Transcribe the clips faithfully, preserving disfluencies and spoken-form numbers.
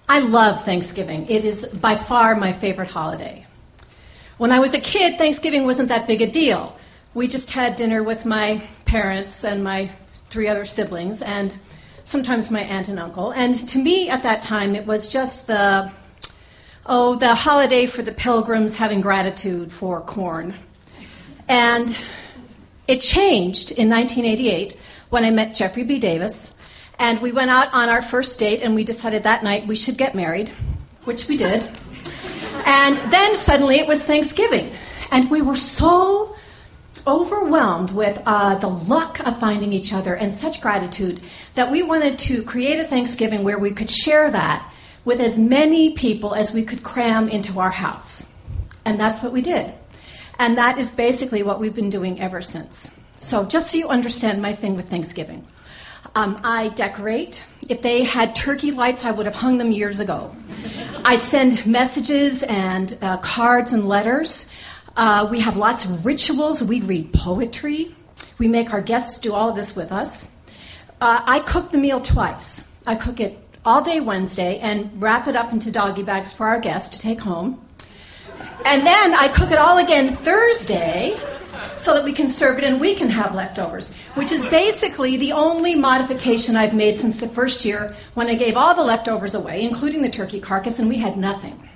I love Thanksgiving. It is by far my favorite holiday. When I was a kid, Thanksgiving wasn't that big a deal. We just had dinner with my parents and my three other siblings and sometimes my aunt and uncle. And to me at that time, it was just the, oh, the holiday for the pilgrims having gratitude for corn. And it changed in nineteen eighty-eight when I met Jeffrey B. Davis. And we went out on our first date, and we decided that night we should get married, which we did. And then suddenly it was Thanksgiving, and we were so overwhelmed with uh, the luck of finding each other and such gratitude that we wanted to create a Thanksgiving where we could share that with as many people as we could cram into our house. And that's what we did. And that is basically what we've been doing ever since. So just so you understand my thing with Thanksgiving. Um, I decorate. If they had turkey lights, I would have hung them years ago. I send messages and uh, cards and letters. Uh, we have lots of rituals. We read poetry. We make our guests do all of this with us. Uh, I cook the meal twice. I cook it all day Wednesday and wrap it up into doggy bags for our guests to take home. And then I cook it all again Thursday so that we can serve it and we can have leftovers, which is basically the only modification I've made since the first year when I gave all the leftovers away, including the turkey carcass, and we had nothing.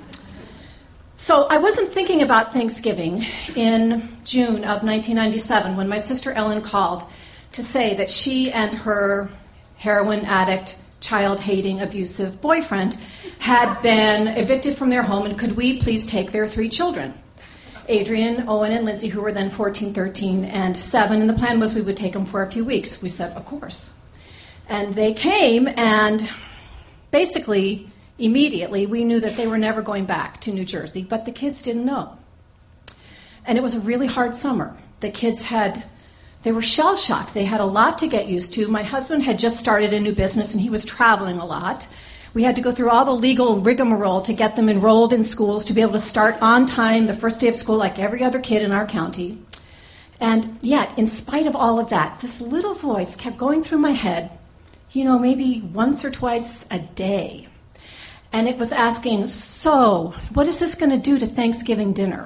So I wasn't thinking about Thanksgiving in June of nineteen ninety-seven when my sister Ellen called to say that she and her heroin addict, child-hating, abusive boyfriend had been evicted from their home, and could we please take their three children? Adrian, Owen, and Lindsay, who were then fourteen, thirteen, and seven, and the plan was we would take them for a few weeks. We said, of course. And they came, and basically, immediately, we knew that they were never going back to New Jersey, but the kids didn't know. And it was a really hard summer. The kids had, they were shell-shocked. They had a lot to get used to. My husband had just started a new business, and he was traveling a lot. We had to go through all the legal rigmarole to get them enrolled in schools to be able to start on time the first day of school like every other kid in our county. And yet, in spite of all of that, this little voice kept going through my head, you know, maybe once or twice a day. And it was asking, so, what is this going to do to Thanksgiving dinner?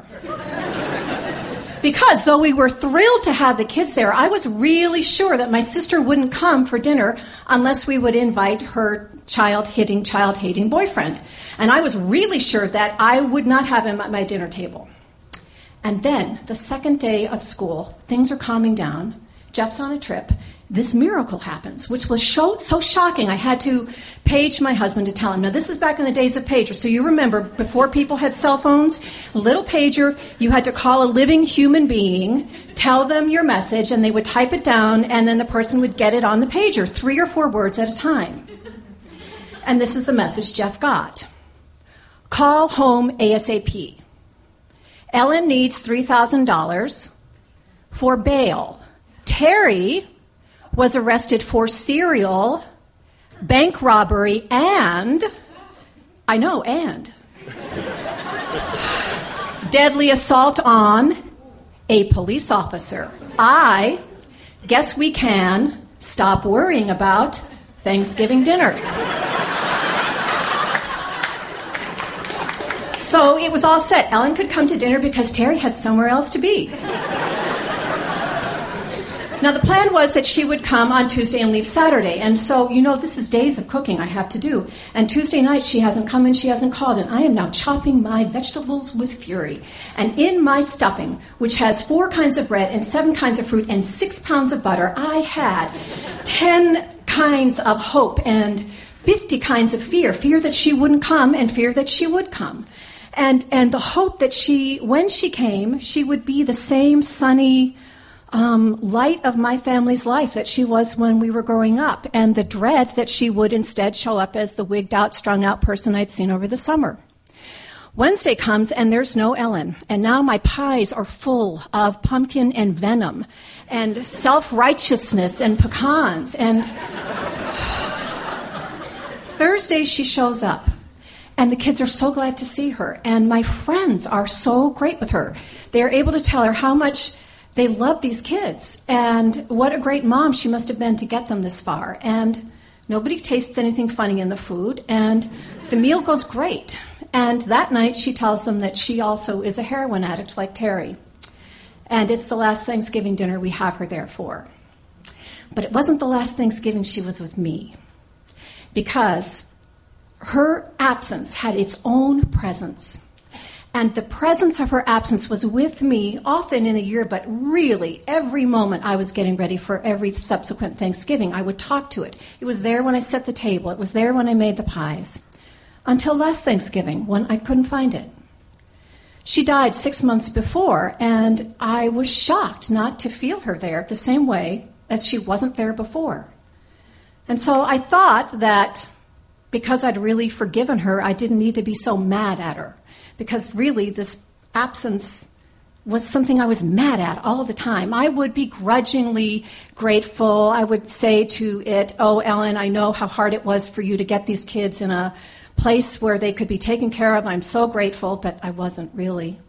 Because though we were thrilled to have the kids there, I was really sure that my sister wouldn't come for dinner unless we would invite her child-hitting, child-hating boyfriend. And I was really sure that I would not have him at my dinner table. And then, the second day of school, things are calming down. Jeff's on a trip. This miracle happens, which was so, so shocking. I had to page my husband to tell him. Now, this is back in the days of pagers. So you remember, before people had cell phones, a little pager, you had to call a living human being, tell them your message, and they would type it down, and then the person would get it on the pager, three or four words at a time. And this is the message Jeff got. Call home ASAP. Ellen needs three thousand dollars for bail. Terry was arrested for serial bank robbery and, I know, and, deadly assault on a police officer. I guess we can stop worrying about Thanksgiving dinner. So it was all set. Ellen could come to dinner because Terry had somewhere else to be. Now, the plan was that she would come on Tuesday and leave Saturday. And so, you know, this is days of cooking I have to do. And Tuesday night, she hasn't come and she hasn't called. And I am now chopping my vegetables with fury. And in my stuffing, which has four kinds of bread and seven kinds of fruit and six pounds of butter, I had ten kinds of hope and fifty kinds of fear. Fear that she wouldn't come and fear that she would come. And, and the hope that she, when she came, she would be the same sunny, Um, light of my family's life that she was when we were growing up, and the dread that she would instead show up as the wigged-out, strung-out person I'd seen over the summer. Wednesday comes, and there's no Ellen, and now my pies are full of pumpkin and venom and self-righteousness and pecans, and Thursday she shows up, and the kids are so glad to see her, and my friends are so great with her. They are able to tell her how much they love these kids, and what a great mom she must have been to get them this far. And Nobody tastes anything funny in the food, and the meal goes great. And that night, she tells them that she also is a heroin addict like Terry. And it's the last Thanksgiving dinner we have her there for. But it wasn't the last Thanksgiving she was with me, because her absence had its own presence. And the presence of her absence was with me often in the year, but really every moment I was getting ready for every subsequent Thanksgiving, I would talk to it. It was there when I set the table. It was there when I made the pies. Until last Thanksgiving, when I couldn't find it. She died six months before, and I was shocked not to feel her there the same way as she wasn't there before. And so I thought that because I'd really forgiven her, I didn't need to be so mad at her. Because really, this absence was something I was mad at all the time. I would begrudgingly grateful. I would say to it, "Oh, Ellen, I know how hard it was for you to get these kids in a place where they could be taken care of. I'm so grateful," but I wasn't really.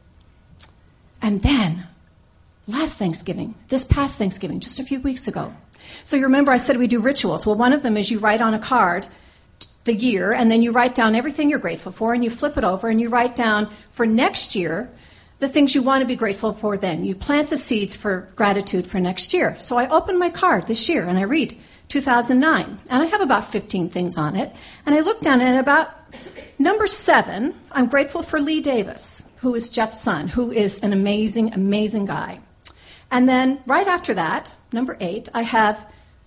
And then, last Thanksgiving, this past Thanksgiving, just a few weeks ago. So you remember I said we do rituals. Well, one of them is you write on a card the year, and then you write down everything you're grateful for, and you flip it over, and you write down for next year the things you want to be grateful for then. You plant the seeds for gratitude for next year. So I open my card this year, and I read two thousand nine, and I have about fifteen things on it, and I look down, and about number seven, I'm grateful for Lee Davis, who is Jeff's son, who is an amazing, amazing guy. And then right after that, number eight, I have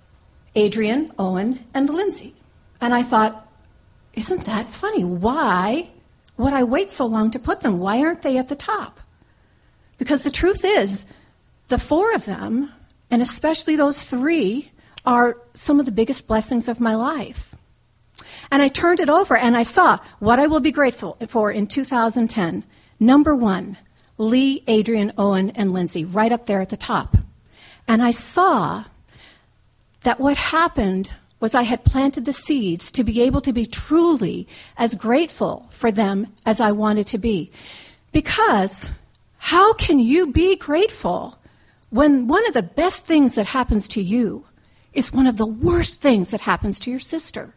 Adrian, Owen, and Lindsay. And I thought, isn't that funny? Why would I wait so long to put them? Why aren't they at the top? Because the truth is, the four of them, and especially those three, are some of the biggest blessings of my life. And I turned it over and I saw what I will be grateful for in two thousand ten. Number one, Lee, Adrian, Owen, and Lindsay, right up there at the top. And I saw that what happened was I had planted the seeds to be able to be truly as grateful for them as I wanted to be. Because how can you be grateful when one of the best things that happens to you is one of the worst things that happens to your sister?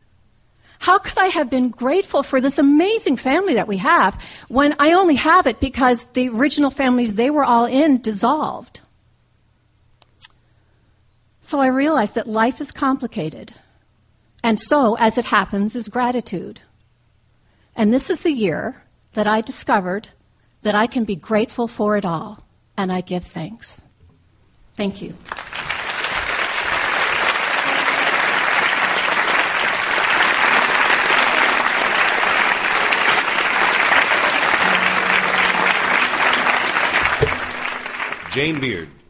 How could I have been grateful for this amazing family that we have when I only have it because the original families they were all in dissolved? So I realized that life is complicated. And so, as it happens, is gratitude. And this is the year that I discovered that I can be grateful for it all. And I give thanks. Thank you. Jane Beard.